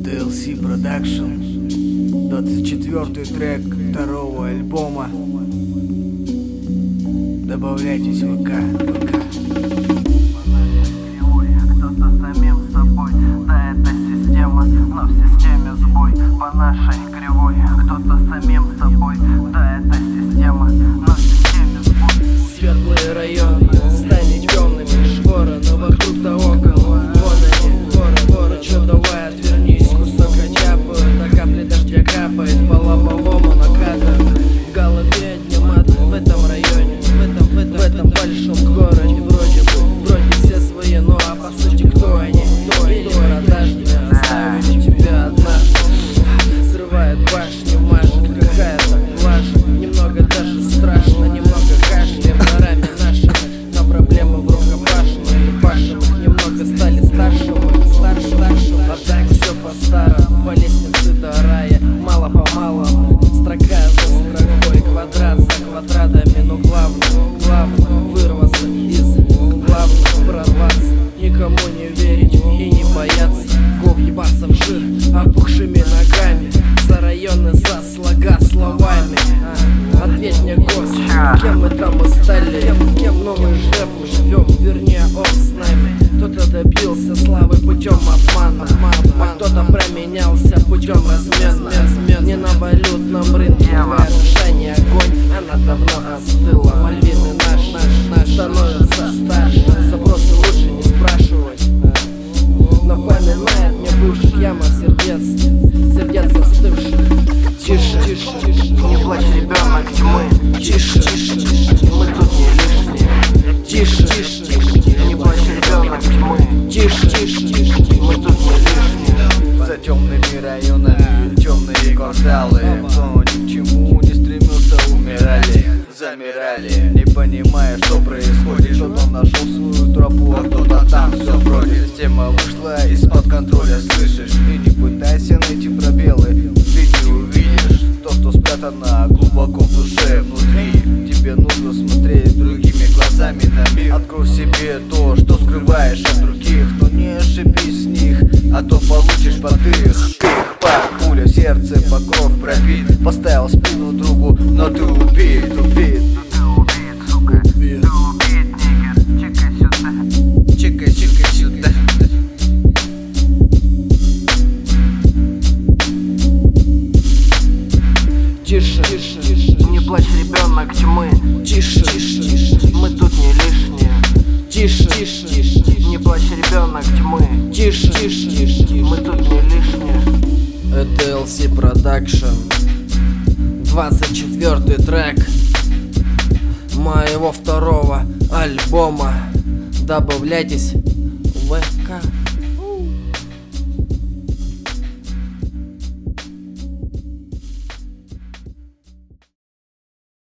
DLC Production, 24-й трек второго альбома. Добавляйтесь в ВК. Кто-то самим собой, да это система, но в системе сбой. По нашей кривой, кто-то самим собой, да это система, но в системе сбой. Светлые районы стали темными, лишь воры, но вокруг-то около. Вон они, воры, чё давай отвернись, кусок очапают, а капли дождя капает по лобовому накатывает. В голове днем мат в этом районе, в этом большом городе. Вроде все свои, ну а по сути кто они? Или продажные, оставили тебя однажды. Срывает башню, мажет какая-то глажа. Немного даже страшно, немного кашляем дарами нашими. Но проблемы в рукопашной и пашем их немного стали старшими. А так все по-старому, по лестнице до рая. Мало-помалу, строка за строкой, квадрат за квадратами. Но главное вырваться из главного, прорваться, никому не верить и не бояться. Въебаться в жир опухшими ногами, за районы, за слога словами. Ответь мне, гость, кем мы там и стали, кем новый рэп живем, вернее он с нами. Кто-то добился славы путем обмана, а кто-то променялся путем размена. Не на валютном рынке твоя душа не огонь, она давно остыла. Мальвины наш становятся старше, запросы лучше не спрашивать. Напоминает мне бывших ямах сердец остывших. Тише, не плачь, ребенок тьмы. Тише, мы тут не лишние. Тише, не плачь, ребенок тьмы. Тише, мы тут не лишние. За темными районами, темные кварталы. Кто ни к чему не стремился, замирали, не понимая, что происходит. Кто-то нашел свою тропу, а кто-то там все вроде. Система вышла из-под контроля, слышишь? И не пытайся найти пробелы, ты не увидишь то, что спрятано глубоко в душе, внутри. Тебе нужно смотреть другими глазами на мир. Открой в себе то, что скрываешь от других, но не ошибись с них, а то получишь подых. Пуля в сердце, покров пробит. Поставил спину другу, но ты убит. Чекай сюда. Тише, Не плачь, ребенок тьмы. тише, Мы тут не лишние. тише, Не плачь, ребенок тьмы. тише. Мы тут не лишние. Это DLC Production, 24-й трек моего второго альбома. Добавляйтесь в